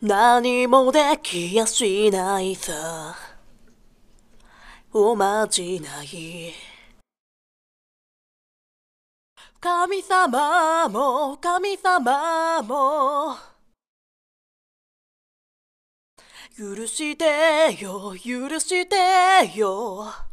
何もできやしないさ、おまじない。神様も神様も許してよ許してよ。